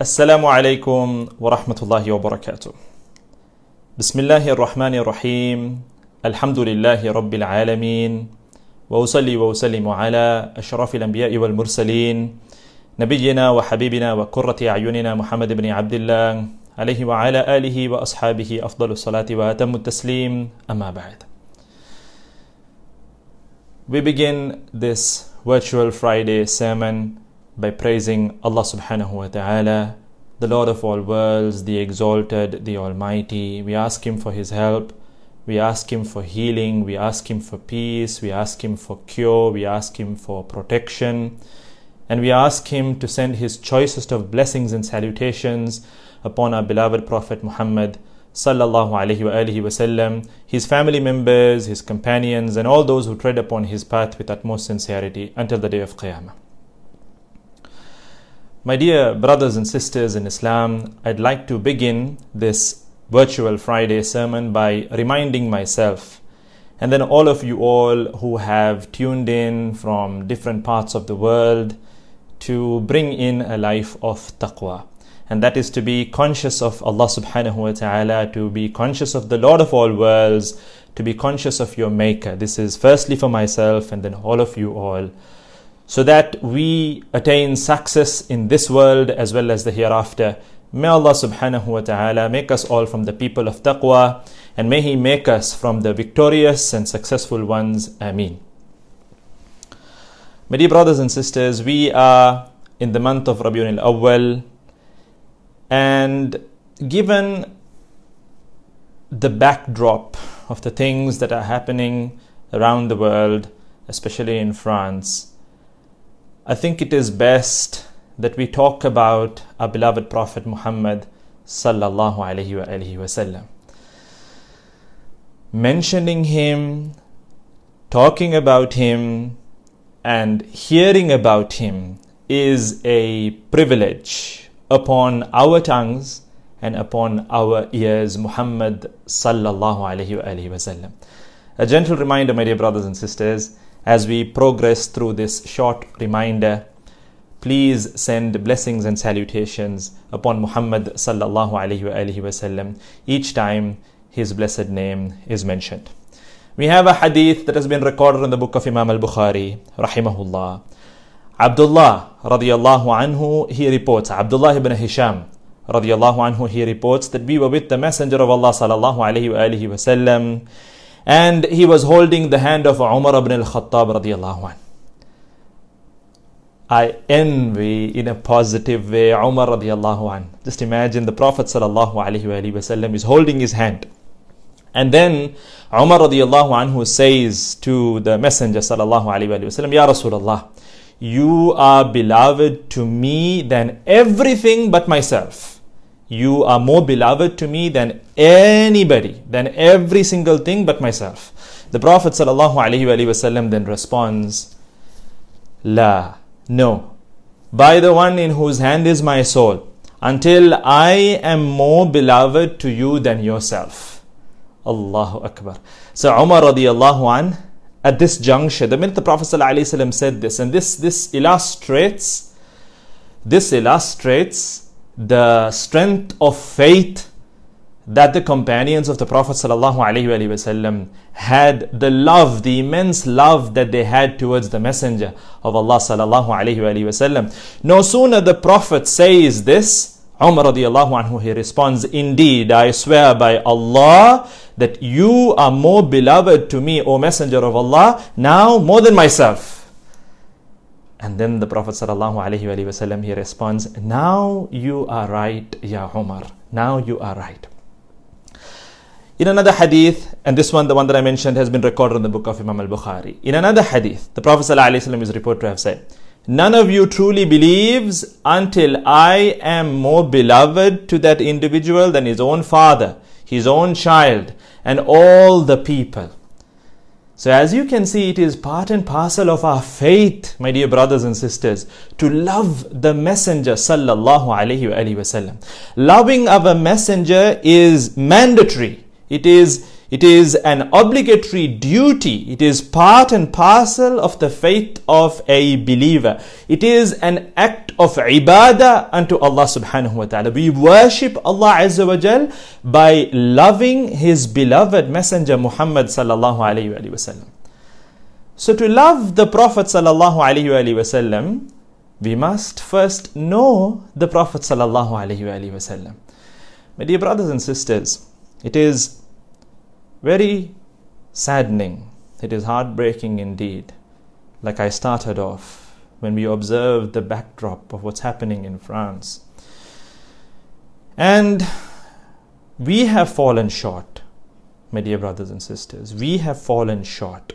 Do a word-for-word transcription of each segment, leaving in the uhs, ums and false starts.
Assalamu alaikum wa rahmatullahi wa barakatuh. Bismillahir Rahmanir Rahim. Alhamdulillahi Rabbil Alameen. Wa usalli wa usallimu ala ashrafil anbiya'i wal mursaleen. Nabiyyina wa habibina wa qurrati a'yunina Muhammad ibn Abdullah. Alayhi wa ala alihi wa ashabihi afdalus salati wa atammu taslim. Amma ba'd. We begin this virtual Friday sermon by praising Allah subhanahu wa ta'ala, the Lord of all worlds, the exalted, the almighty. We ask Him for His help, we ask Him for healing, we ask Him for peace, we ask Him for cure, we ask Him for protection, and we ask Him to send His choicest of blessings and salutations upon our beloved Prophet Muhammad sallallahu alayhi wa alihi wa sallam, his family members, his companions, and all those who tread upon his path with utmost sincerity until the day of Qiyamah. My dear brothers and sisters in Islam, I'd like to begin this virtual Friday sermon by reminding myself and then all of you all who have tuned in from different parts of the world to bring in a life of taqwa. And that is to be conscious of Allah subhanahu wa ta'ala, to be conscious of the Lord of all worlds, to be conscious of your Maker. This is firstly for myself and then all of you all, so that we attain success in this world as well as the hereafter. May Allah subhanahu wa ta'ala make us all from the people of taqwa, and may He make us from the victorious and successful ones. Ameen. My dear brothers and sisters, we are in the month of Rabiul Awwal, and given the backdrop of the things that are happening around the world, especially in France, I think it is best that we talk about our beloved Prophet Muhammad sallallahu alayhi wa alihi wa sallam. Mentioning him, talking about him, and hearing about him is a privilege upon our tongues and upon our ears. Muhammad sallallahu alayhi wa alihi wa sallam. A gentle reminder, my dear brothers and sisters, as we progress through this short reminder, please send blessings and salutations upon Muhammad sallallahu alayhi wa alihi wa sallam each time his blessed name is mentioned. We have a hadith that has been recorded in the book of Imam al-Bukhari rahimahullah. Abdullah radiyallahu anhu, he reports, Abdullah ibn Hisham radiyallahu anhu, he reports that we were with the Messenger of Allah sallallahu alayhi wa alihi wa sallam, and he was holding the hand of Umar ibn al-Khattab radiyallahu anh. I envy in a positive way Umar radiyallahu anh. Just imagine the Prophet sallallahu alayhi wa sallam is holding his hand. And then Umar radiyallahu anhu says to the Messenger sallallahu alayhi wa sallam, Ya Rasulullah, you are beloved to me than everything but myself. You are more beloved to me than anybody, than every single thing but myself. The Prophet sallallahu alaihi wasallam then responds, La, no, by the one in whose hand is my soul, until I am more beloved to you than yourself. Allahu Akbar. So Umar radiyallahu an, at this juncture, the minute the Prophet sallallahu alaihi wasallam said this, and this this illustrates, this illustrates the strength of faith that the companions of the Prophet sallallahu alaihi wasallam had, the love, the immense love that they had towards the Messenger of Allah sallallahu alaihi wasallam. No sooner the Prophet says this, Umar radiallahu anhu, he responds, Indeed, I swear by Allah that you are more beloved to me, O Messenger of Allah, now more than myself. And then the Prophet sallallahu alaihi wasallam, he responds, Now you are right, Ya Umar. Now you are right. In another hadith, and this one, the one that I mentioned, has been recorded in the book of Imam al-Bukhari. In another hadith, the Prophet sallallahu alaihi wasallam is reported to have said, None of you truly believes until I am more beloved to that individual than his own father, his own child, and all the people. So as you can see, it is part and parcel of our faith, my dear brothers and sisters, to love the Messenger sallallahu alaihi wasallam. Loving of a messenger is mandatory. It is It is an obligatory duty. It is part and parcel of the faith of a believer. It is an act of ibadah unto Allah subhanahu wa ta'ala. We worship Allah Azza wa Jal by loving His beloved Messenger Muhammad sallallahu alayhi wa sallam. So to love the Prophet sallallahu alayhi wa sallam, we must first know the Prophet sallallahu alayhi wa sallam. My dear brothers and sisters, it is very saddening, it is heartbreaking indeed, like I started off, when we observe the backdrop of what's happening in France. And we have fallen short, my dear brothers and sisters, we have fallen short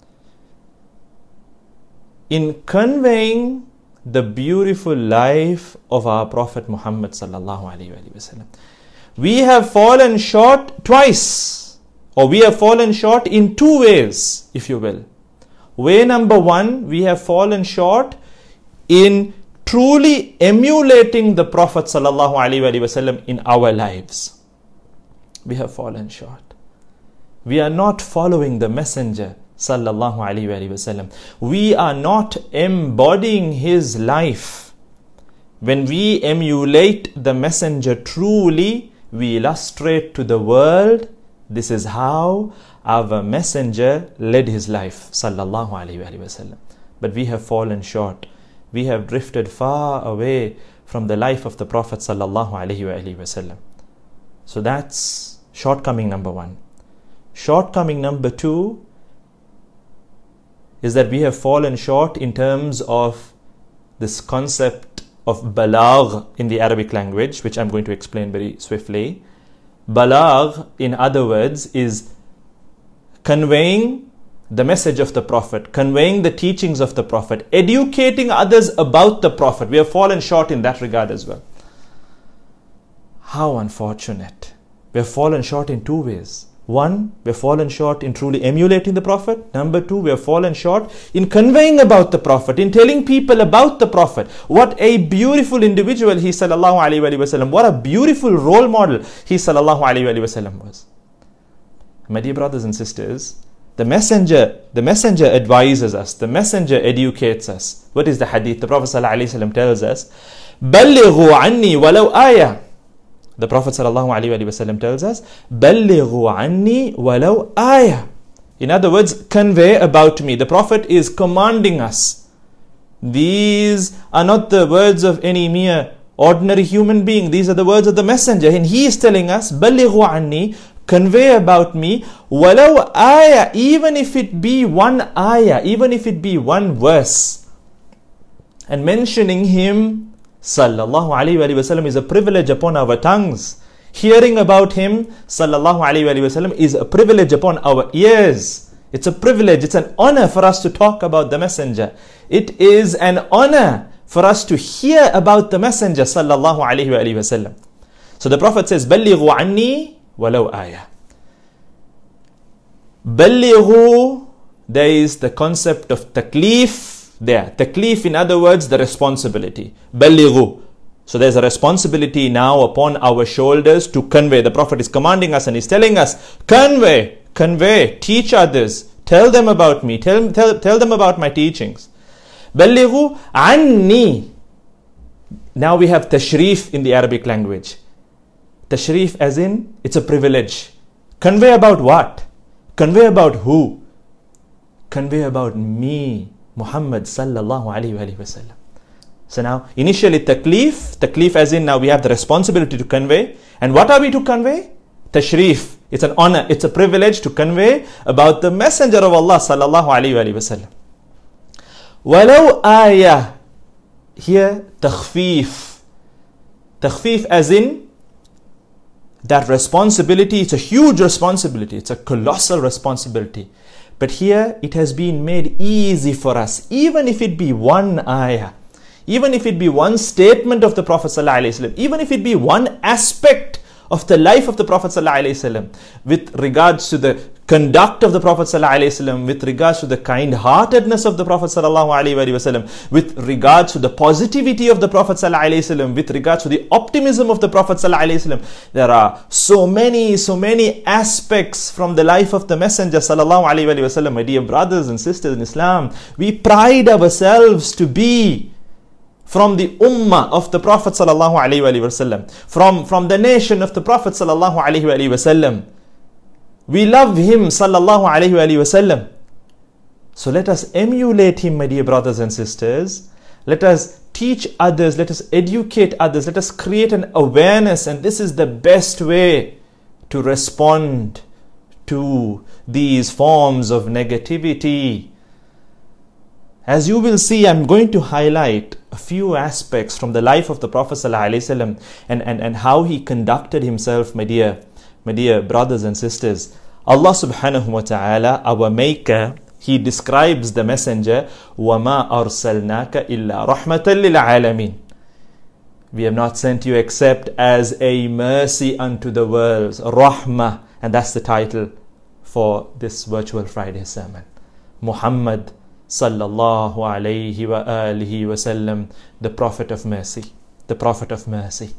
in conveying the beautiful life of our Prophet Muhammad sallallahu alaihi wasallam. We have fallen short twice. Or we have fallen short in two ways, if you will. Way number one, we have fallen short in truly emulating the Prophet sallallahu alaihi wasallam in our lives. We have fallen short. We are not following the Messenger sallallahu alaihi wasallam. We are not embodying his life. When we emulate the Messenger truly, we illustrate to the world, this is how our Messenger led his life, sallallahu alaihi wasallam. But we have fallen short. We have drifted far away from the life of the Prophet sallallahu alaihi wasallam. So that's shortcoming number one. Shortcoming number two is that we have fallen short in terms of this concept of balagh in the Arabic language, which I'm going to explain very swiftly. Balagh, in other words, is conveying the message of the Prophet, conveying the teachings of the Prophet, educating others about the Prophet. We have fallen short in that regard as well. How unfortunate. We have fallen short in two ways. One, we have fallen short in truly emulating the Prophet. Number two, we have fallen short in conveying about the Prophet, in telling people about the Prophet. What a beautiful individual he sallallahu alaihi wasallam. What a beautiful role model he sallallahu alaihi wasallam was. My dear brothers and sisters, the messenger, the messenger advises us, the messenger educates us. What is the hadith? The Prophet sallallahu alaihi wasallam tells us, "Ballighu anni walau ayah." The Prophet ﷺ tells us, "Ballighu anni walau ayah." In other words, convey about me. The Prophet is commanding us. These are not the words of any mere ordinary human being. These are the words of the Messenger. And he is telling us, "Ballighu anni," convey about me, walau ayah, even if it be one ayah, even if it be one verse. And mentioning him sallallahu alaihi wasallam is a privilege upon our tongues. Hearing about him sallallahu alaihi wasallam is a privilege upon our ears. It's a privilege, it's an honor for us to talk about the Messenger. It is an honor for us to hear about the Messenger sallallahu alaihi wasallam. So the Prophet says, "Ballighu anni walau ayah." Ballighu, there is the concept of taklif there. Taklif, in other words, the responsibility. Ballighu. So there's a responsibility now upon our shoulders to convey. The Prophet is commanding us and he's telling us, convey, convey, teach others, tell them about me, tell, tell, tell them about my teachings. Ballighu anni. Now we have tashrif in the Arabic language. Tashrif as in, it's a privilege. Convey about what? Convey about who? Convey about me, Muhammad sallallahu alaihi wasallam. So now, initially taklif, taklif as in now we have the responsibility to convey. And what are we to convey? Tashrif. It's an honor, it's a privilege to convey about the Messenger of Allah sallallahu alaihi wasallam. Walau ayah. Here, takhfif. Takhfif as in that responsibility, it's a huge responsibility, it's a colossal responsibility. But here it has been made easy for us, even if it be one ayah, even if it be one statement of the Prophet ﷺ, even if it be one aspect of the life of the Prophet ﷺ with regards to the conduct of the Prophet ﷺ, with regards to the kind-heartedness of the Prophet ﷺ, with regards to the positivity of the Prophet ﷺ, with regards to the optimism of the Prophet ﷺ. There are so many, so many aspects from the life of the Messenger ﷺ. My dear brothers and sisters in Islam, we pride ourselves to be from the ummah of the Prophet ﷺ, from, from the nation of the Prophet ﷺ. We love him sallallahu alayhi wa sallam. So let us emulate him, my dear brothers and sisters. Let us teach others, let us educate others, let us create an awareness, and this is the best way to respond to these forms of negativity. As you will see, I'm going to highlight a few aspects from the life of the Prophet ﷺ and, and, and how he conducted himself, my dear My dear brothers and sisters. Allah subhanahu wa ta'ala, our maker, he describes the messenger, وَمَا أَرْسَلْنَاكَ إِلَّا رَحْمَةً لِلْعَالَمِينَ. We have not sent you except as a mercy unto the worlds. Rahmah. And that's the title for this virtual Friday sermon. Muhammad sallallahu alayhi wa alihi wa sallam, the Prophet of mercy. The Prophet of mercy.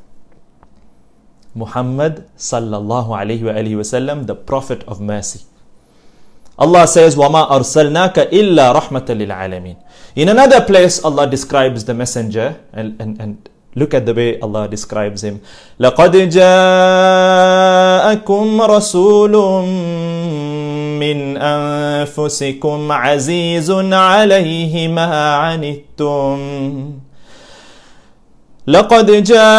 Muhammad sallallahu alayhi wa alihi wa sallam, the Prophet of mercy. Allah says, وَمَا أَرْسَلْنَاكَ إِلَّا رَحْمَةً لِلْعَالَمِينَ. In another place, Allah describes the messenger, and, and, and look at the way Allah describes him. لَقَدْ جَاءَكُمْ رَسُولٌ مِّنْ أَنفُسِكُمْ عَزِيزٌ عَلَيْهِ مَا عَنِتُّمْ لقد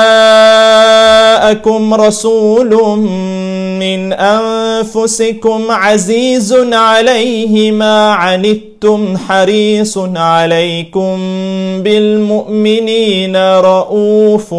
جاءكم رسول من أنفسكم عزيز عليه ما عنتم حريص عليكم بالمؤمنين رؤوف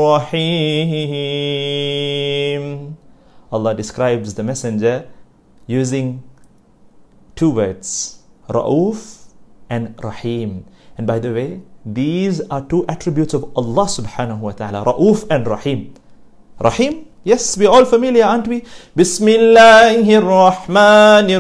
رحيم. Allah describes the messenger using two words, Ra'uf and Rahim. And by the way, these are two attributes of Allah subhanahu wa ta'ala, Ra'uf and Rahim. Rahim, yes, we're all familiar, aren't we? Bismillahir Rahmanir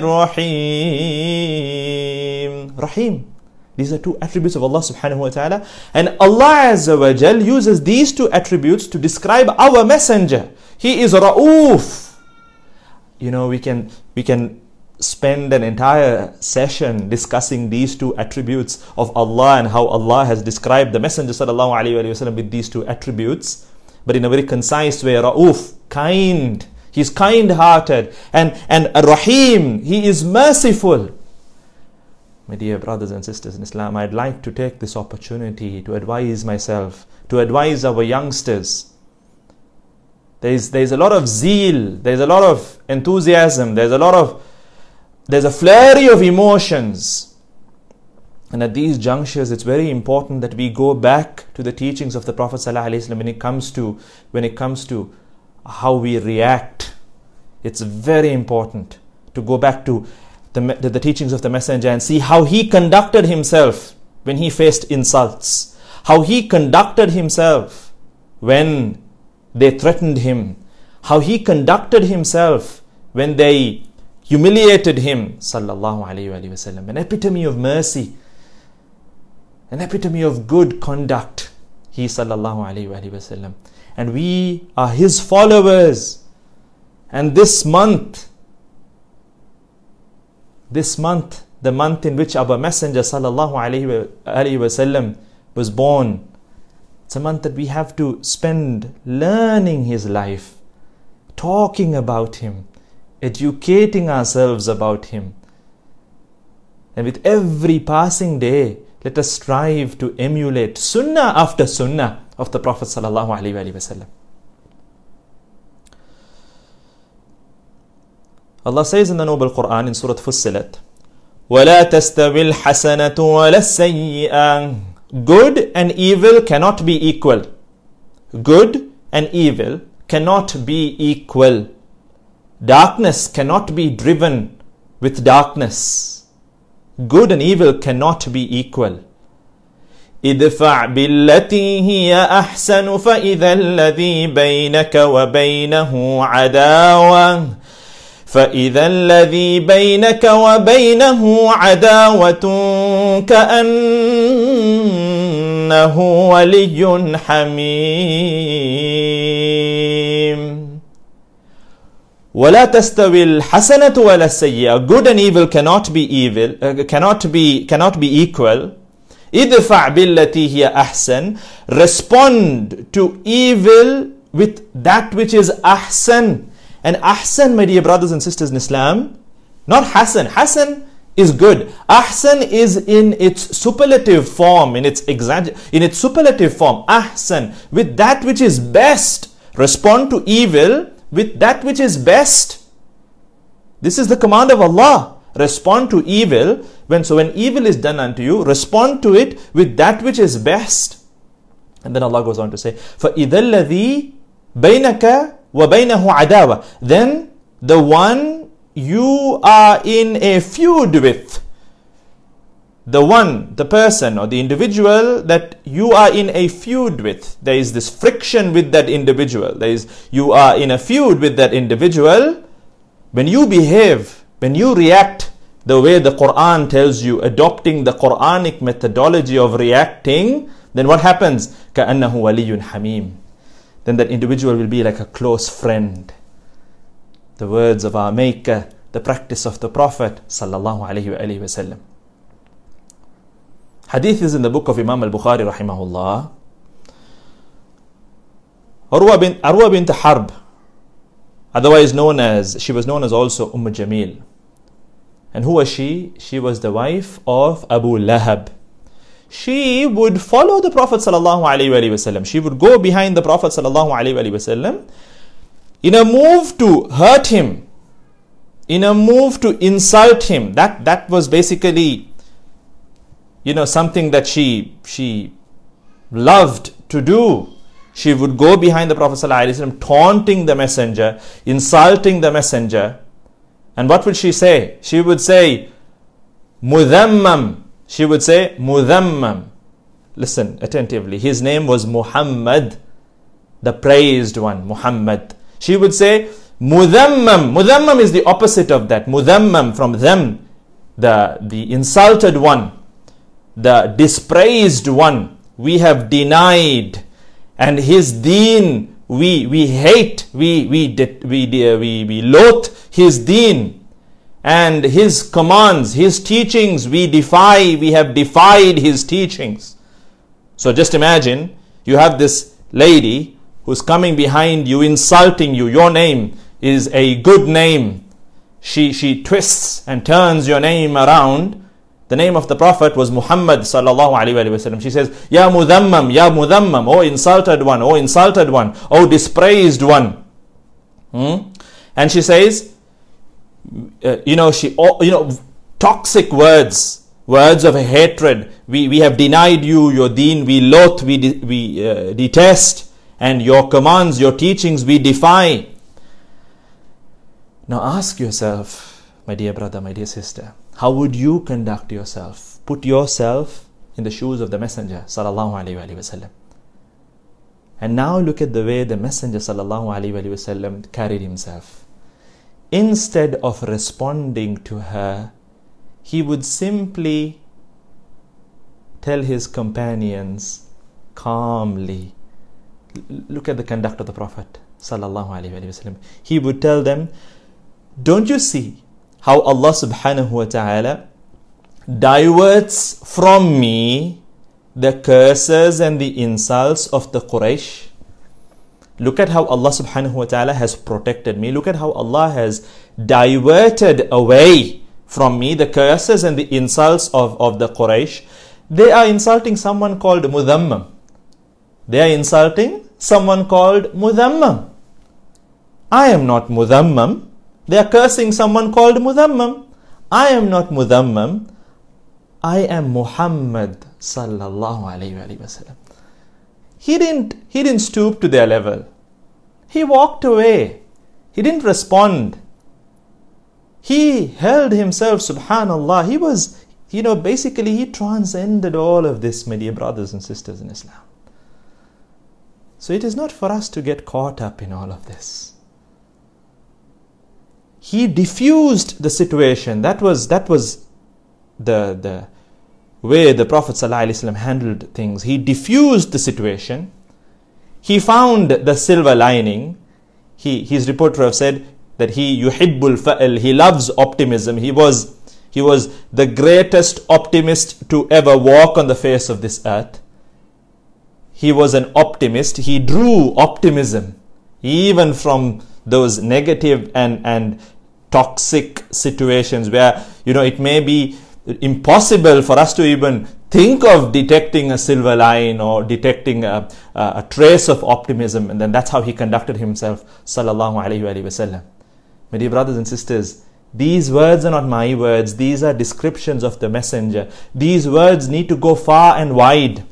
Rahim. Rahim. These are two attributes of Allah subhanahu wa ta'ala. And Allah Azza wa Jal uses these two attributes to describe our messenger. He is Ra'uf. You know, we can, we can spend an entire session discussing these two attributes of Allah and how Allah has described the Messenger sallallahu alaihi wasallam with these two attributes, but in a very concise way. Ra'uf, kind, he's kind-hearted, and and Rahim, he is merciful. My dear brothers and sisters in Islam, I'd like to take this opportunity to advise myself, to advise our youngsters. There's there's a lot of zeal, there's a lot of enthusiasm, there's a lot of There's a flurry of emotions. And at these junctures, it's very important that we go back to the teachings of the Prophet ﷺ when it comes to when it comes to how we react. It's very important to go back to the, the, the teachings of the Messenger and see how he conducted himself when he faced insults, how he conducted himself when they threatened him, how he conducted himself when they humiliated him, sallallahu alayhi wa sallam. An epitome of mercy, an epitome of good conduct, he sallallahu alayhi wa sallam. And we are his followers. And this month, this month, the month in which our Messenger sallallahu alayhi wa sallam was born, it's a month that we have to spend learning his life, talking about him, educating ourselves about him. And with every passing day, let us strive to emulate sunnah after sunnah of the Prophet sallallahu alaihi wasallam. Allah says in the Noble Quran in Surah Fussilat, وَلَا تَسْتَوِي الْحَسَنَةُ وَلَا السَّيِّئَةُ. Good and evil cannot be equal. Good and evil cannot be equal. Darkness cannot be driven with darkness. Good and evil cannot be equal. idfa' billati hiya ahsanu fa idha alladhi baynaka wa baynahu adawa فَإِذَا الَّذِي بَيْنَكَ وَبَيْنَهُ عَدَاوَةٌ كَأَنَّهُ وَلِيٌّ حَمِيمٌ. وَلَا تَسْتَوِي الْحَسَنَةُ وَلَا السَّيِّئَةُ. Good and evil cannot be evil, uh, cannot be cannot be equal. إِدْفَعْ بِالَّتِي هِيَ أَحْسَنُ. Respond to evil with that which is ahsan. And ahsan, my dear brothers and sisters in Islam, not hasan. Hasan is good. Ahsan is in its superlative form, in its exagger- in its superlative form. Ahsan, with that which is best. Respond to evil with that which is best. This is the command of Allah. Respond to evil. When so when evil is done unto you, respond to it with that which is best. And then Allah goes on to say, فَإِذَا الَّذِي بَيْنَكَ وَبَيْنَهُ عَدَاوَةٌ. Then the one you are in a feud with, the one, the person or the individual that you are in a feud with, there is this friction with that individual, there is, you are in a feud with that individual. When you behave, when you react the way the Quran tells you, adopting the Quranic methodology of reacting, then what happens? كَأَنَّهُ وَلِيٌّ حَمِيمٌ. Then that individual will be like a close friend. The words of our Maker, the practice of the Prophet sallallahu alaihi wasallam. Hadith is in the book of Imam al-Bukhari rahimahullah. Urwa bint, Urwa bint Harb, otherwise known as, she was known as also Umm Jamil. And who was she? She was the wife of Abu Lahab. She would follow the Prophet sallallahu alaihi wasallam. She would go behind the Prophet sallallahu alaihi wasallam in a move to hurt him, in a move to insult him. That that was basically, you know, something that she she loved to do. She would go behind the Prophet sallallahu alaihi wasallam, taunting the messenger, insulting the messenger. And what would she say? She would say, Mudhammam. She would say, Mudhammam. Listen attentively. His name was Muhammad, the praised one, Muhammad. She would say, Mudhammam. Mudhammam is the opposite of that. Mudhammam, from them, the, the insulted one, the dispraised one, we have denied. And his deen, we we hate, we we we we, we loathe his deen. And his commands, his teachings, we defy, we have defied his teachings. So just imagine, you have this lady who's coming behind you, insulting you. Your name is a good name. She, she twists and turns your name around. The name of the Prophet was Muhammad sallallahu alaihi wasallam. She says, Ya Mudhammam, Ya Mudhammam, oh insulted one, oh insulted one, oh dispraised one. Hmm? And she says, Uh, you know, she, you know, toxic words, words of hatred. We we have denied you your deen. We loathe, we de- we uh, detest, and your commands, your teachings, we defy. Now ask yourself, my dear brother, my dear sister, how would you conduct yourself? Put yourself in the shoes of the Messenger sallallahu alaihi wasallam. And now look at the way the Messenger sallallahu alaihi wasallam carried himself. Instead of responding to her, he would simply tell his companions calmly. Look at the conduct of the Prophet sallallahu alaihi wasallam. He would tell them, don't you see how Allah subhanahu wa ta'ala diverts from me the curses and the insults of the Quraysh? Look at how Allah subhanahu wa ta'ala has protected me. Look at how Allah has diverted away from me the curses and the insults of, of the Quraysh. They are insulting someone called Mudhammam. They are insulting someone called Mudhammam. I am not Mudhammam. They are cursing someone called Mudhammam. I am not Mudhammam. I am Muhammad sallallahu alayhi wa sallam. He didn't, he didn't stoop to their level. He walked away. He didn't respond. He held himself, subhanallah. He was, you know, basically he transcended all of this, my dear brothers and sisters in Islam. So it is not for us to get caught up in all of this. he diffused the situation. That was that was the the way the Prophet ﷺ handled things. He diffused the situation. He found the silver lining. He his reporter have said that he yuhibbul fa'il, he loves optimism. He was he was the greatest optimist to ever walk on the face of this earth. He was an optimist. He drew optimism even from those negative and, and toxic situations where, you know, it may be impossible for us to even think of detecting a silver line or detecting a, a, a trace of optimism. And then that's how he conducted himself, sallallahu alayhi wa sallam. My dear brothers and sisters, these words are not my words. These are descriptions of the messenger. These words need to go far and wide.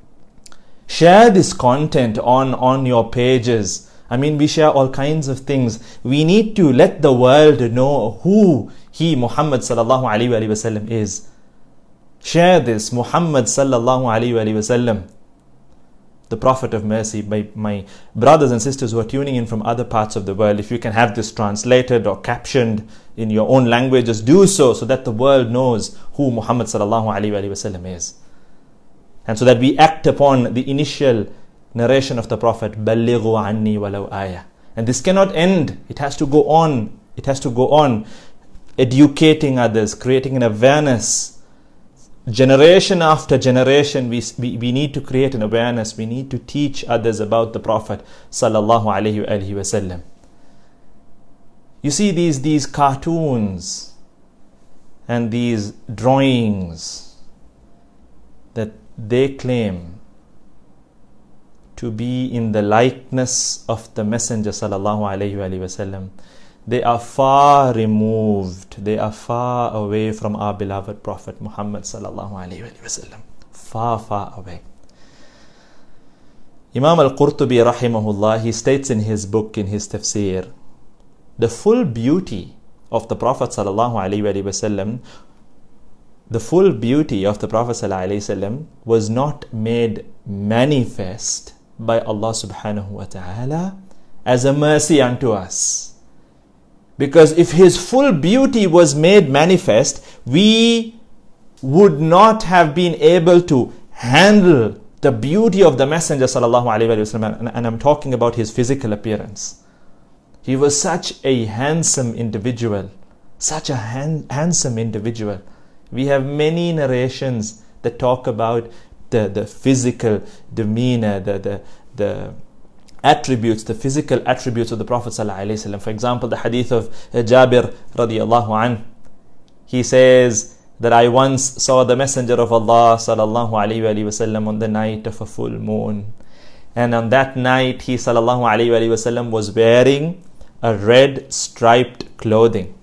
Share this content on, on your pages. I mean, we share all kinds of things. We need to let the world know who he, Muhammad sallallahu alayhi wa sallam, is. Share this. Muhammad sallallahu alayhi wa sallam, the Prophet of Mercy. My, my brothers and sisters who are tuning in from other parts of the world, if you can have this translated or captioned in your own languages, do so, so that the world knows who Muhammad sallallahu alayhi wa sallam is. And so that we act upon the initial narration of the Prophet, Ballighu anni walau ayah. And this cannot end. It has to go on. It has to go on. Educating others, creating an awareness. Generation after generation, we, we, we need to create an awareness. We need to teach others about the Prophet sallallahu alayhi wa sallam. You see these, these cartoons and these drawings that they claim to be in the likeness of the Messenger sallallahu alayhi wa sallam, they are far removed. They are far away from our beloved Prophet Muhammad sallallahu alayhi wa sallam. Far, far away. Imam al-Qurtubi rahimahullah, he states in his book, in his tafsir, the full beauty of the Prophet sallallahu alayhi wa sallam, the full beauty of the Prophet sallallahu alayhi wa sallam was not made manifest by Allah subhanahu wa ta'ala as a mercy unto us. Because if his full beauty was made manifest, we would not have been able to handle the beauty of the Messenger sallallahu alayhi wa sallam. And, and I'm talking about his physical appearance. He was such a handsome individual, such a han- handsome individual. We have many narrations that talk about the, the physical demeanor, the, the, the attributes, the physical attributes of the Prophet ﷺ. For example, the hadith of Jabir radiallahu anhu. He says that I once saw the Messenger of Allah sallallahu alayhi wa sallam on the night of a full moon. And on that night, he sallallahu alayhi wa sallam was wearing a red striped clothing.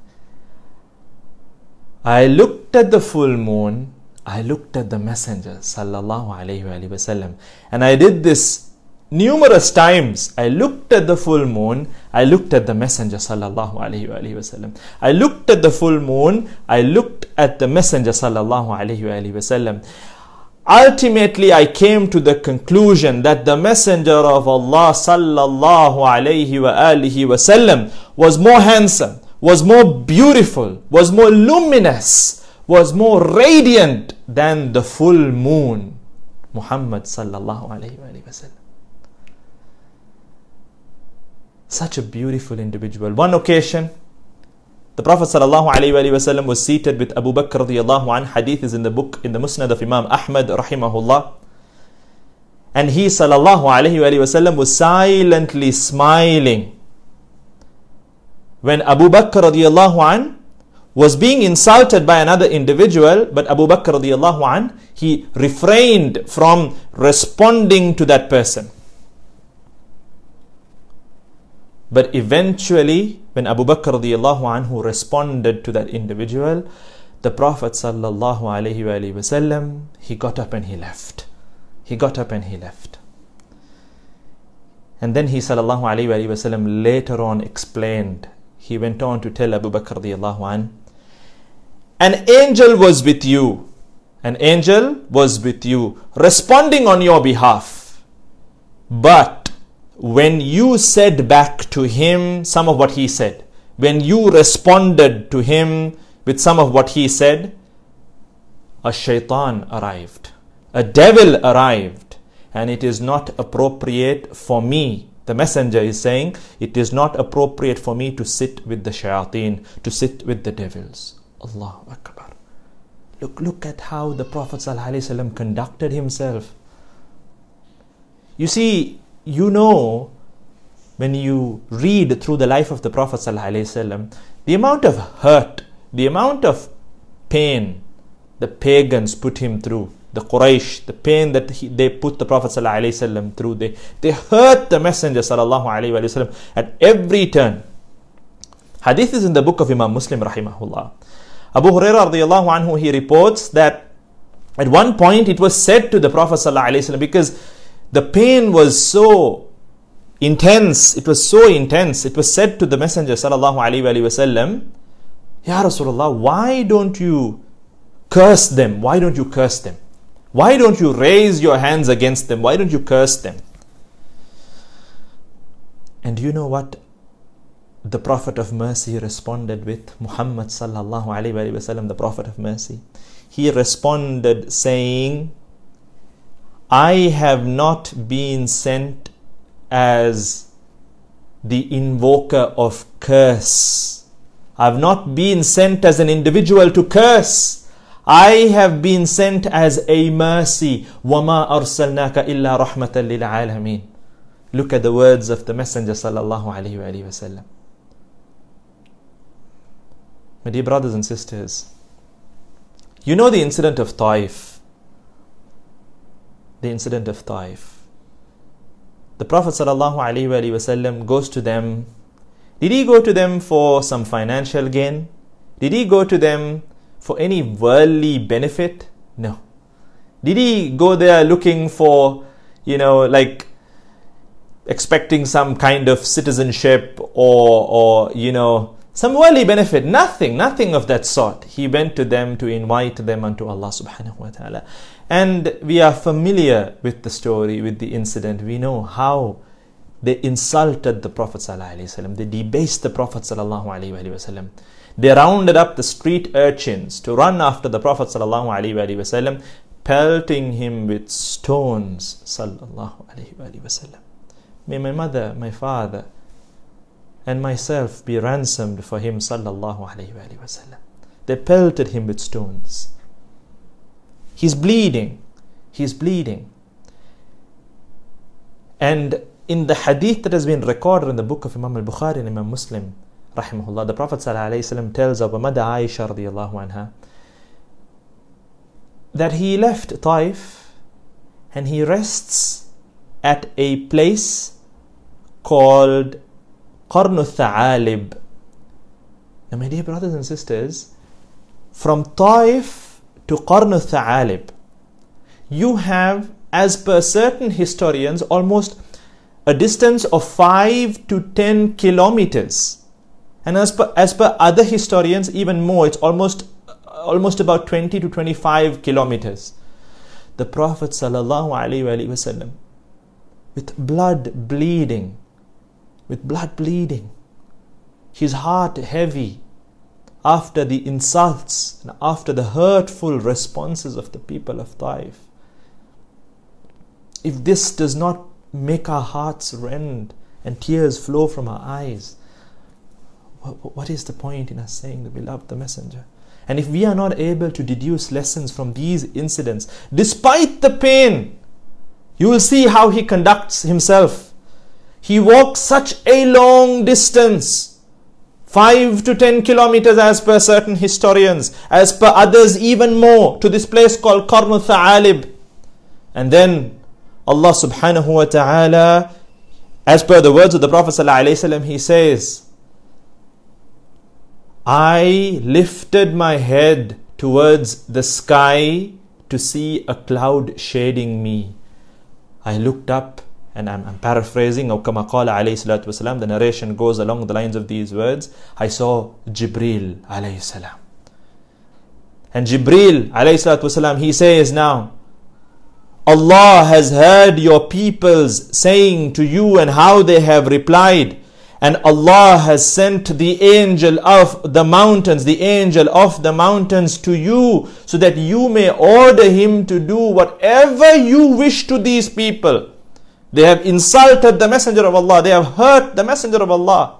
I looked at the full moon, I looked at the Messenger sallallahu alayhi wa sallam, and I did this numerous times. I looked at the full moon, I looked at the Messenger sallallahu alayhi wa sallam. I looked at the full moon, I looked at the Messenger sallallahu alayhi wa sallam. Ultimately, I came to the conclusion that the Messenger of Allah sallallahu alayhi wa sallam was more handsome, was more beautiful, was more luminous, was more radiant than the full moon, Muhammad sallallahu alayhi wa sallam. Such a beautiful individual. One occasion, the Prophet sallallahu alayhi wa sallam was seated with Abu Bakr radiyallahu anhu. Hadith is in the book, in the Musnad of Imam Ahmad rahimahullah. And he sallallahu alayhi wa sallam was silently smiling when Abu Bakr radiyallahu anhu was being insulted by another individual, but Abu Bakr radiyallahu anhu, he refrained from responding to that person. But eventually, when Abu Bakr radiyallahu anhu responded to that individual, the Prophet sallallahu alayhi wa sallam, he got up and he left. He got up and he left. And then he sallallahu alayhi wa sallam later on explained, he went on to tell Abu Bakr radiyallahu anhu, an angel was with you. An angel was with you, responding on your behalf. But when you said back to him some of what he said, when you responded to him with some of what he said, a shaitan arrived, a devil arrived, and it is not appropriate for me. The messenger is saying, it is not appropriate for me to sit with the shayateen, to sit with the devils. Allahu Akbar. Look, look at how the Prophet ﷺ conducted himself. You see, you know, when you read through the life of the Prophet ﷺ, the amount of hurt, the amount of pain the pagans put him through, the Quraysh, the pain that he, they put the Prophet ﷺ through, they, they hurt the Messenger ﷺ at every turn. Hadith is in the book of Imam Muslim rahimahullah. Abu Hurairah radiallahu anhu, he reports that at one point it was said to the Prophet ﷺ, because the pain was so intense, it was so intense, it was said to the Messenger sallallahu alaihi wasallam, Ya Rasulullah, why don't you curse them? Why don't you curse them? Why don't you raise your hands against them? Why don't you curse them? And you know what the Prophet of Mercy responded with? Muhammad sallallahu alaihi wasallam, the Prophet of Mercy. He responded saying, I have not been sent as the invoker of curse. I have not been sent as an individual to curse. I have been sent as a mercy. وَمَا أَرْسَلْنَاكَ إِلَّا رَحْمَةً لِلْعَالَمِينَ. Look at the words of the Messenger sallallahu alaihi wasallam. My dear brothers and sisters, you know the incident of Taif. The incident of Taif. The Prophet sallallahu alaihi wasallam goes to them. Did he go to them for some financial gain? Did he go to them for any worldly benefit? No. Did he go there looking for, you know, like expecting some kind of citizenship or, or you know, some worldly benefit? Nothing, nothing of that sort. He went to them to invite them unto Allah subhanahu wa ta'ala. And we are familiar with the story, with the incident. We know how they insulted the Prophet sallallahu alaihi wasallam. They debased the Prophet sallallahu alaihi wasallam. They rounded up the street urchins to run after the Prophet sallallahu alaihi wasallam, pelting him with stones sallallahu alaihi wasallam. May my mother, my father, and myself be ransomed for him sallallahu alaihi wasallam. They pelted him with stones. He's bleeding. He's bleeding. And in the hadith that has been recorded in the book of Imam al-Bukhari and Imam Muslim rahimahullah, the Prophet ﷺ tells of Mother Aisha radiallahu anha that he left Taif and he rests at a place called Qarn al-Tha'alib. Now my dear brothers and sisters, from Taif to Qarn al-Tha'alib, you have, as per certain historians, almost a distance of five to ten kilometers. And as per, as per other historians, even more, it's almost, almost about twenty to twenty-five kilometers. The Prophet sallallahu alaihi wasallam, with blood bleeding, with blood bleeding, his heart heavy, after the insults and after the hurtful responses of the people of Taif. If this does not make our hearts rend and tears flow from our eyes, what, what is the point in us saying that we love the Messenger? And if we are not able to deduce lessons from these incidents, despite the pain, you will see how he conducts himself. He walks such a long distance, five to ten kilometers as per certain historians, as per others even more, to this place called Qarn al-Tha'alib. And then Allah subhanahu wa ta'ala, as per the words of the Prophet sallallahu alaihi wasallam, he says, I lifted my head towards the sky to see a cloud shading me. I looked up, and I'm, I'm paraphrasing, أو كما قال عليه الصلاة والسلام, the narration goes along the lines of these words. I saw Jibreel alayhi salam. And Jibreel alayhi salatu wasalam, he says now, Allah has heard your peoples saying to you and how they have replied. And Allah has sent the angel of the mountains, the angel of the mountains to you, so that you may order him to do whatever you wish to these people. They have insulted the Messenger of Allah. They have hurt the Messenger of Allah.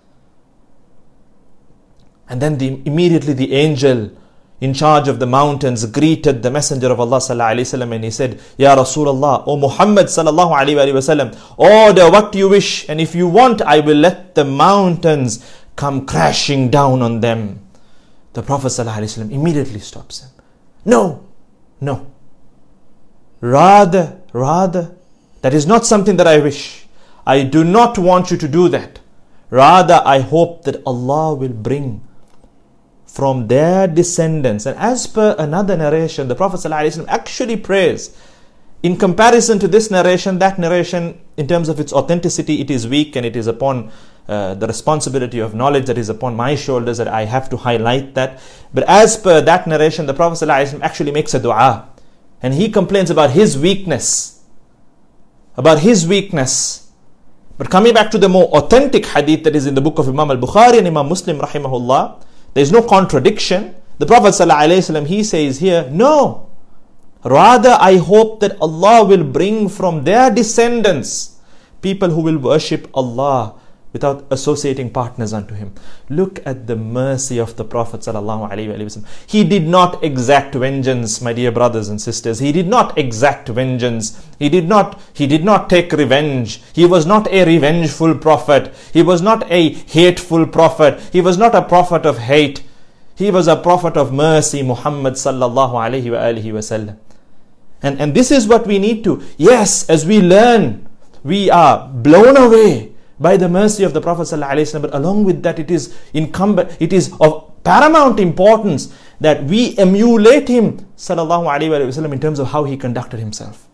And then the, immediately the angel in charge of the mountains greeted the Messenger of Allah sallallahu alaihi wasallam, and he said, Ya Rasulullah, O Muhammad sallallahu alaihi wasallam, order what you wish, and if you want, I will let the mountains come crashing down on them. The Prophet sallallahu alaihi wasallam immediately stops him. No, no. Rather, rather, that is not something that I wish. I do not want you to do that. Rather, I hope that Allah will bring from their descendants. And as per another narration, the Prophet ﷺ actually prays. In comparison to this narration, that narration, in terms of its authenticity, it is weak, and it is upon uh, the responsibility of knowledge that is upon my shoulders that I have to highlight that. But as per that narration, the Prophet ﷺ actually makes a dua, and he complains about his weakness. About his weakness. But coming back to the more authentic hadith that is in the book of Imam al-Bukhari and Imam Muslim rahimahullah, there is no contradiction. The Prophet ﷺ, he says here, no. Rather, I hope that Allah will bring from their descendants people who will worship Allah without associating partners unto him. Look at the mercy of the Prophet ﷺ. He did not exact vengeance, my dear brothers and sisters. He did not exact vengeance. He did not, he did not take revenge. He was not a revengeful prophet. He was not a hateful prophet. He was not a prophet of hate. He was a prophet of mercy, Muhammad sallallahu alayhi wa alihi wa sallam. And, and this is what we need to, yes, as we learn, we are blown away by the mercy of the Prophet ﷺ, but along with that, it is incumbent, it is of paramount importance that we emulate him sallallahu alaihi wasallam in terms of how he conducted himself.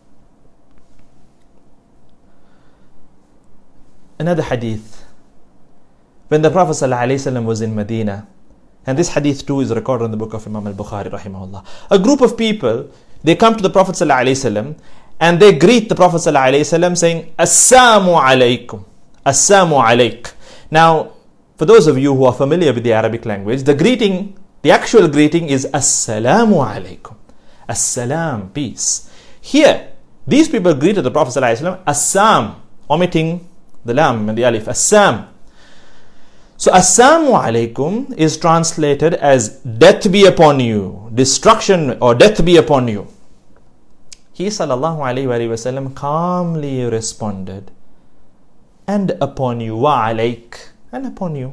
Another hadith, when the Prophet ﷺ was in Medina, and this hadith too is recorded in the book of Imam al-Bukhari rahimahullah. A group of people, they come to the Prophet ﷺ and they greet the Prophet ﷺ saying, Assalamu alaikum. Assalamu alaik. Now, for those of you who are familiar with the Arabic language, the greeting, the actual greeting is Assalamu alaikum. Assalam, peace. Here, these people greeted the Prophet ﷺ, Assam, omitting the lam and the alif, Assam. So, Assalamu alaikum is translated as death be upon you, destruction or death be upon you. He sallallahu alayhi wa sallam calmly responded, and upon you, wa alayk, and upon you.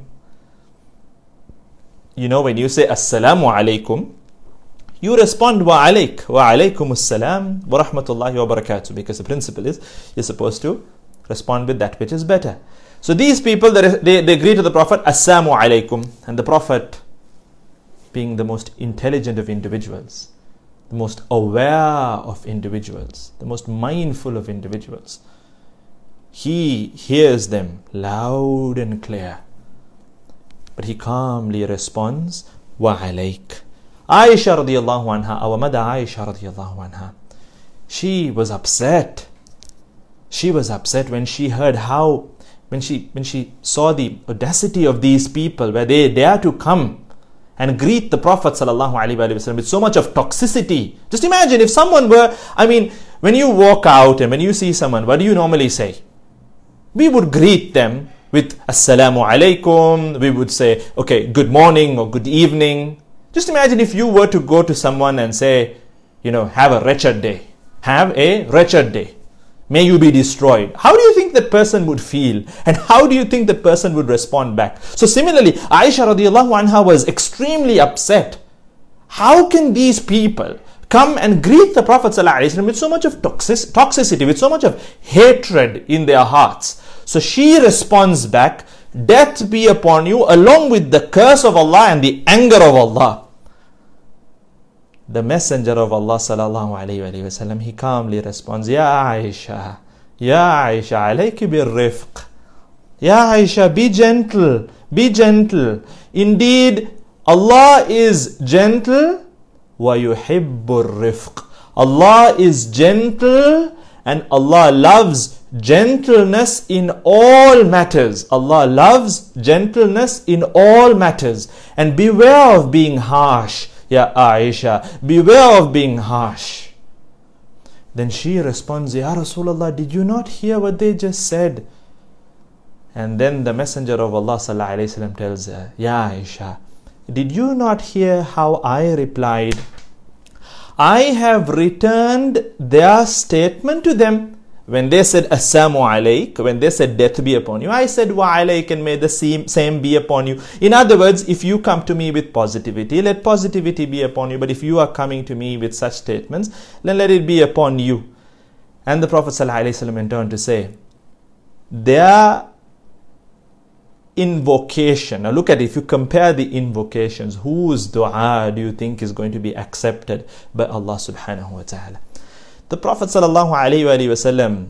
You know, when you say Assalamu alaikum, you respond wa alayk, wa alaykum assalam wa rahmatullahi wa barakatuh, because the principle is you're supposed to respond with that which is better. So these people, they, they, they agree to the Prophet, Assalamu alaikum, and the Prophet, being the most intelligent of individuals, the most aware of individuals, the most mindful of individuals, he hears them loud and clear, but he calmly responds, wa alayk. Aisha radiallahu anha, our mother Aisha radiallahu anha, she was upset. She was upset when she heard how, when she when she saw the audacity of these people, where they dare to come and greet the Prophet sallallahu alaihi wasallam with so much of toxicity. Just imagine if someone were, I mean, when you walk out and when you see someone, what do you normally say? We would greet them with Assalamu alaikum. We would say, okay, good morning or good evening. Just imagine if you were to go to someone and say, you know, have a wretched day. Have a wretched day. May you be destroyed. How do you think that person would feel? And how do you think that person would respond back? So similarly, Aisha radiallahu anha was extremely upset. How can these people come and greet the Prophet sallallahu alaihi wasallam with so much of toxic, toxicity, with so much of hatred in their hearts? So she responds back, death be upon you, along with the curse of Allah and the anger of Allah. The Messenger of Allah sallallahu alayhi wa sallam, he calmly responds, Ya Aisha, Ya Aisha, alayki bir rifq. Ya Aisha, be gentle, be gentle. Indeed, Allah is gentle, wa yuhibbur rifq. Allah is gentle And Allah loves gentleness in all matters. Allah loves gentleness in all matters. And beware of being harsh, Ya Aisha. Beware of being harsh. Then she responds, Ya Rasulullah, did you not hear what they just said? And then the Messenger of Allah sallallahu alaihi wasallam tells her, Ya Aisha, did you not hear how I replied? I have returned their statement to them. When they said Assalamu alayk, when they said death be upon you, I said Wa alayk, and may the same, same be upon you. In other words, if you come to me with positivity, let positivity be upon you. But if you are coming to me with such statements, then let it be upon you. And the Prophet ﷺ went on to say, their invocation, now look at it, if you compare the invocations, whose dua do you think is going to be accepted by Allah subhanahu wa ta'ala? The Prophet sallallahu alaihi wasallam,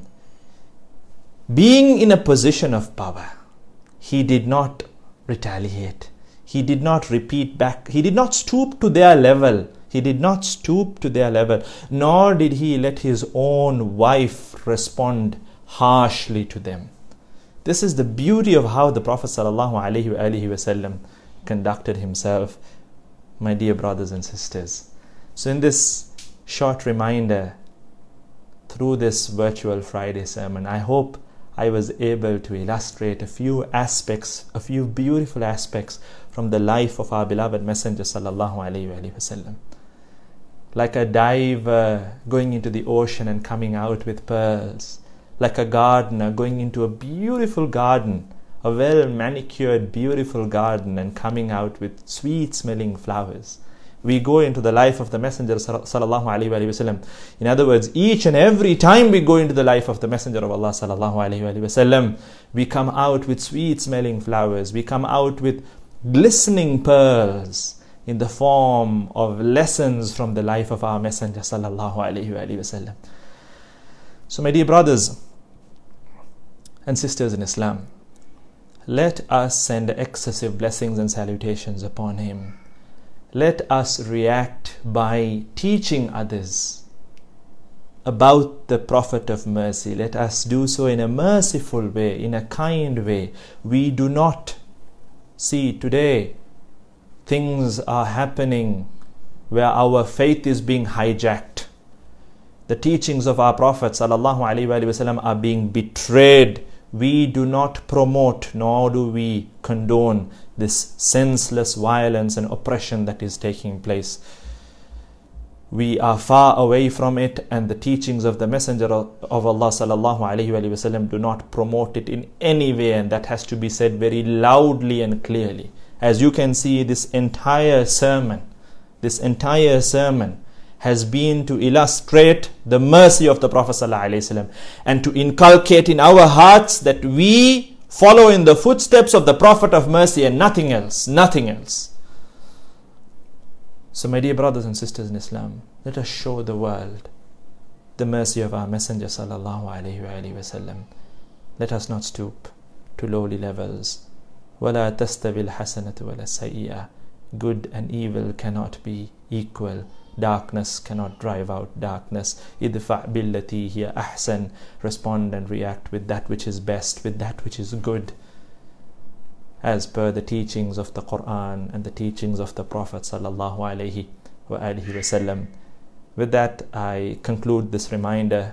being in a position of power, he did not retaliate. He did not repeat back. He did not stoop to their level. He did not stoop to their level. Nor did he let his own wife respond harshly to them. This is the beauty of how the Prophet sallallahu alaihi wasallam conducted himself, my dear brothers and sisters. So in this short reminder, through this virtual Friday sermon, I hope I was able to illustrate a few aspects, a few beautiful aspects from the life of our beloved Messenger sallallahu alaihi wasallam. Like a diver going into the ocean and coming out with pearls, like a gardener going into a beautiful garden, a well manicured beautiful garden, and coming out with sweet smelling flowers. We go into the life of the Messenger sallallahu alaihi wasallam. In other words, each and every time we go into the life of the Messenger of Allah sallallahu alaihi wasallam, we come out with sweet smelling flowers. We come out with glistening pearls in the form of lessons from the life of our Messenger sallallahu alaihi wasallam. So my dear brothers and sisters in Islam, let us send excessive blessings and salutations upon him. Let us react by teaching others about the Prophet of mercy. Let us do so in a merciful way, in a kind way. We do not see today things are happening where our faith is being hijacked. The teachings of our Prophet sallallahu alaihi wasallam are being betrayed. We do not promote, nor do we condone this senseless violence and oppression that is taking place. We are far away from it, and the teachings of the Messenger of Allah sallallahu alaihi wasallam do not promote it in any way, and that has to be said very loudly and clearly. As you can see, this entire sermon, this entire sermon has been to illustrate the mercy of the Prophet ﷺ and to inculcate in our hearts that we follow in the footsteps of the Prophet of mercy and nothing else, nothing else. So my dear brothers and sisters in Islam, let us show the world the mercy of our Messenger sallallahu alaihi wasallam. Let us not stoop to lowly levels. وَلَا تَسْتَوِي الْحَسَنَةُ وَلَا السَّيِّئَةُ. Good and evil cannot be equal. Darkness cannot drive out darkness. idfa' billati hiya ahsan. Respond and react with that which is best, with that which is good, as per the teachings of the Quran and the teachings of the Prophet sallallahu alaihi wa alihi wasallam. With that, I conclude this reminder.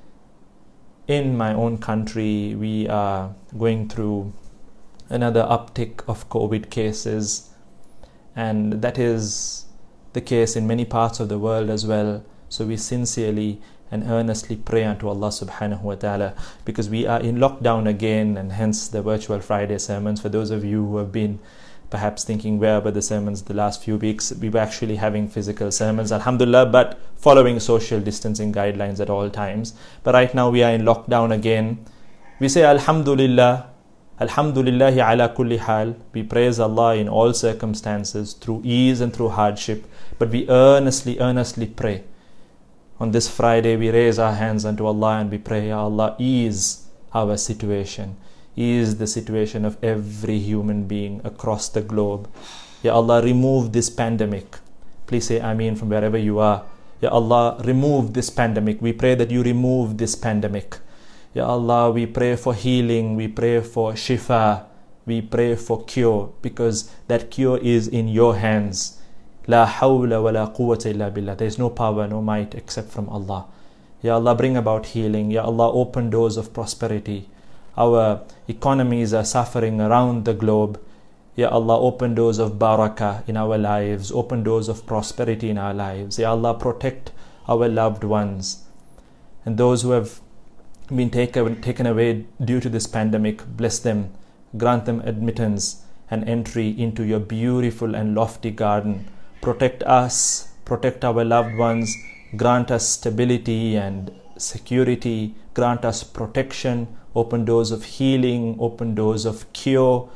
In my own country, we are going through another uptick of COVID cases, and that is the case in many parts of the world as well. So we sincerely and earnestly pray unto Allah subhanahu wa ta'ala, because we are in lockdown again, and hence the virtual Friday sermons. For those of you who have been perhaps thinking where were the sermons the last few weeks, we were actually having physical sermons, alhamdulillah, but following social distancing guidelines at all times. But right now we are in lockdown again. We say alhamdulillah, alhamdulillahi ala kulli hal. We praise Allah in all circumstances, through ease and through hardship. But we earnestly, earnestly pray. On this Friday, we raise our hands unto Allah and we pray, Ya Allah, ease our situation. Ease the situation of every human being across the globe. Ya Allah, remove this pandemic. Please say Ameen from wherever you are. Ya Allah, remove this pandemic. We pray that you remove this pandemic. Ya Allah, we pray for healing. We pray for shifa. We pray for cure, because that cure is in your hands. La hawla wa la quwwata illa billah. There is no power, no might except from Allah. Ya Allah, bring about healing. Ya Allah, open doors of prosperity. Our economies are suffering around the globe. Ya Allah, open doors of barakah in our lives. Open doors of prosperity in our lives. Ya Allah, protect our loved ones. And those who have been taken, taken away due to this pandemic, bless them. Grant them admittance and entry into your beautiful and lofty garden. Protect us, protect our loved ones, grant us stability and security, grant us protection, open doors of healing, open doors of cure.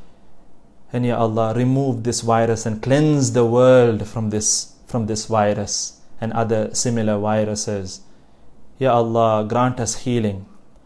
And Ya Allah, remove this virus and cleanse the world from this, from this virus and other similar viruses. Ya Allah, grant us healing.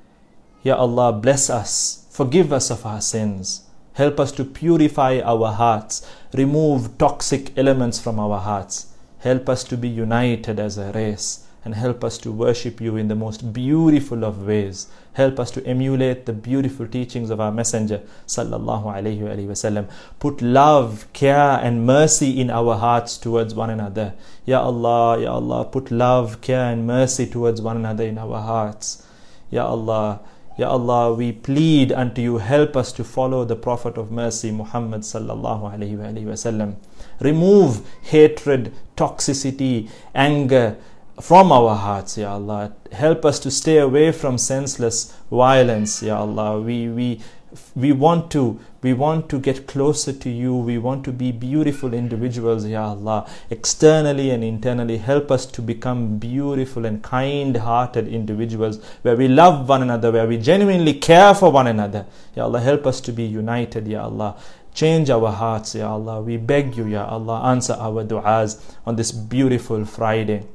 Ya Allah, bless us, forgive us of our sins. Help us to purify our hearts, remove toxic elements from our hearts. Help us to be united as a race, and help us to worship you in the most beautiful of ways. Help us to emulate the beautiful teachings of our Messenger sallallahu alayhi wa sallam. Put love, care and mercy in our hearts towards one another. Ya Allah, Ya Allah, put love, care and mercy towards one another in our hearts. Ya Allah, Ya Allah, we plead unto you, help us to follow the Prophet of Mercy, Muhammad sallallahu alayhi wa sallam. Remove hatred, toxicity, anger from our hearts, Ya Allah. Help us to stay away from senseless violence, Ya Allah. We we we want to we want to get closer to you. We want to be beautiful individuals, Ya Allah. Externally and internally, help us to become beautiful and kind-hearted individuals, where we love one another, where we genuinely care for one another. Ya Allah, help us to be united, Ya Allah. Change our hearts, Ya Allah. We beg you, Ya Allah, answer our du'as on this beautiful Friday.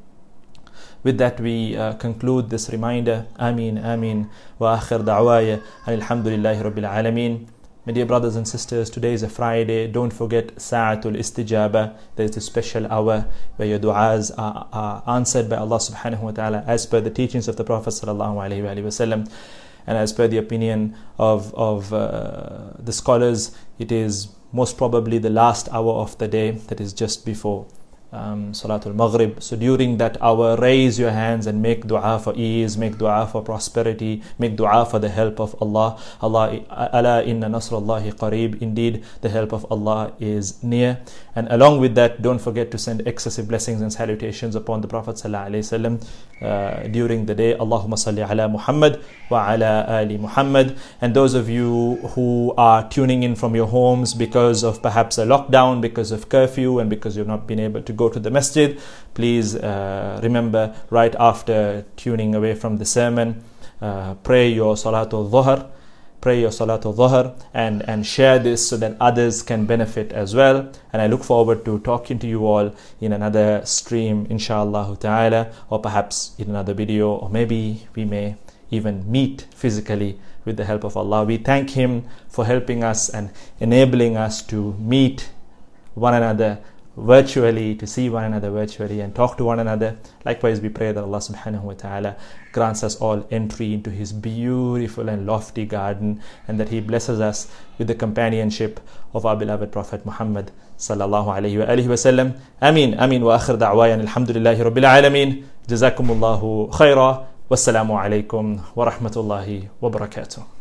With that, we uh, conclude this reminder. Ameen, Ameen. Wa akhir da'waya. Alhamdulillahi Rabbil Alameen. My dear brothers and sisters, today is a Friday. Don't forget Sa'atul Istijaba. There is a special hour where your du'as are, are answered by Allah subhanahu wa ta'ala, as per the teachings of the Prophet sallallahu alayhi wa sallam. And as per the opinion of, of uh, the scholars, it is most probably the last hour of the day, that is just before Um, Salatul Maghrib. So during that hour, raise your hands and make dua for ease, make dua for prosperity, make dua for the help of Allah. Allah, ala inna nasrallahi qareeb. Indeed, the help of Allah is near. And along with that, don't forget to send excessive blessings and salutations upon the Prophet sallallahu alaihi wasallam uh, during the day. Allahumma salli ala Muhammad wa ala ali Muhammad. And those of you who are tuning in from your homes because of perhaps a lockdown, because of curfew, and because you've not been able to go to the masjid, please uh, remember, right after tuning away from the sermon, uh, pray your Salatul Dhuhr, pray your Salatul Dhuhr and, and share this so that others can benefit as well. And I look forward to talking to you all in another stream, inshallah ta'ala, or perhaps in another video, or maybe we may even meet physically with the help of Allah. We thank Him for helping us and enabling us to meet one another virtually, to see one another virtually and talk to one another. Likewise, we pray that Allah subhanahu wa ta'ala grants us all entry into His beautiful and lofty garden, and that He blesses us with the companionship of our beloved Prophet Muhammad sallallahu alayhi wa alihi wa sallam. Ameen, Ameen. Wa akhir da'wayan alhamdulillahi rabbil alameen. Jazakumullahu khaira. Wassalamu alaikum wa rahmatullahi wa barakatuh.